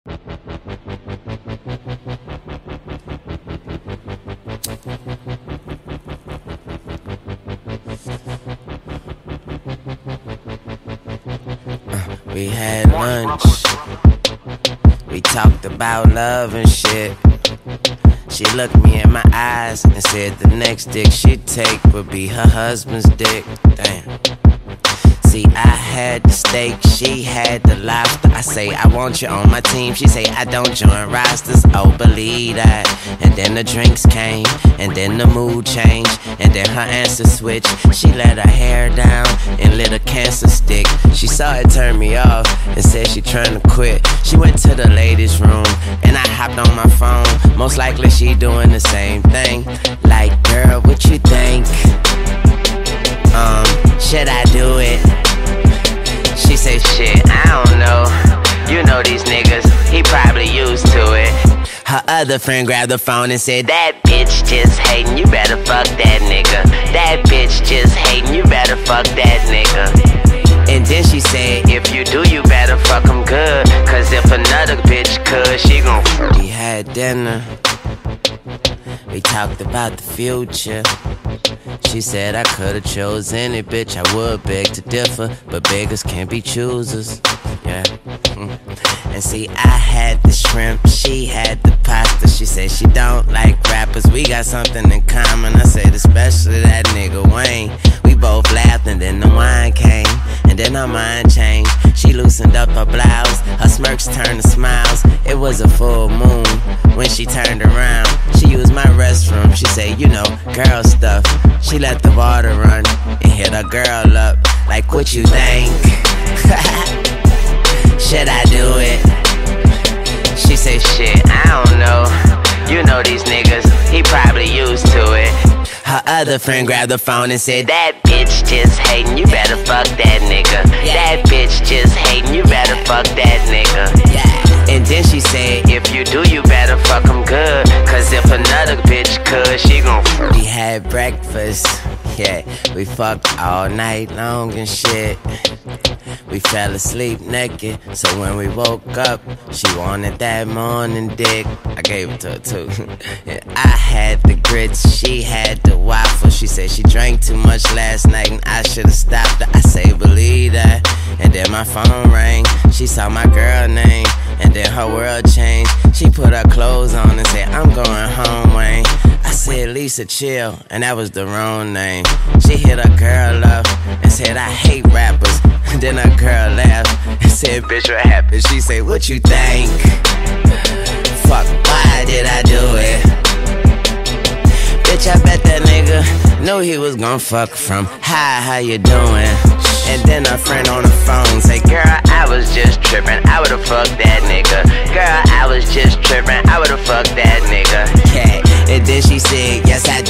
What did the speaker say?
We had lunch. We talked about love and shit. She looked me in my eyes and said the next dick she'd take would be her husband's dick. Damn. See, I had the steak, she had the lobster. I say, I want you on my team. She say, I don't join rosters. Oh, believe that. And then the drinks came, and then the mood changed, and then her answer switched. She let her hair down and lit a cancer stick. She saw it turn me off and said she trying to quit. She went to the ladies' room, and I hopped on my phone. Most likely she doing the same thing. Like, girl, what you think? Should I do it? She say, shit, I don't know. You know these niggas, he probably used to it. Her other friend grabbed the phone and said, that bitch just hatin', you better fuck that nigga. That bitch just hatin', you better fuck that nigga. And then she said, if you do, you better fuck him good. Cause if another bitch could, she gon' We had dinner. We talked about the future. She said I could've chose any bitch, I would beg to differ, but beggars can't be choosers. Yeah. And see, I had the shrimp, she had the pasta. She said she don't like rappers, we got something in common. I said especially that nigga Wayne. We both laughed and then the wine came, and then her mind changed. She loosened up her blouse, her smirks turned to smiles. It was a full moon when she turned around. She used my restroom, she said, you know, girl stuff. She let the water run and hit her girl up. Like, what you think? Should I do it? She say, shit, I don't know. You know these niggas, he probably used to it. Her other friend grabbed the phone and said, that bitch just hatin', you better fuck that nigga. That bitch just hatin', you better fuck that nigga. And then she said, if you do, you better fuck him good. Cause if another bitch could, she gon' We had breakfast, yeah. We fucked all night long and shit. We fell asleep naked, so when we woke up, she wanted that morning dick. I gave it to her too. And I had the grits, she had the waffle. She said she drank too much last night and I should've stopped her. I say believe that. And then my phone rang, she saw my girl name, and then her world changed. She put her clothes on and said, I'm going home, Wayne. I said, Lisa, chill, and that was the wrong name. She hit her girl up and said, I hate rappers. And then her girl laughed and said, bitch, what happened? She said, what you think? Fuck, why did I do it? Bitch, I bet that nigga knew he was gon' fuck from. Hi, how you doing? And then her friend on the phone say, girl, I was just trippin', I would've fucked that nigga. Girl, I was just trippin', I would've fucked that nigga. Yeah. And then she said, yes, I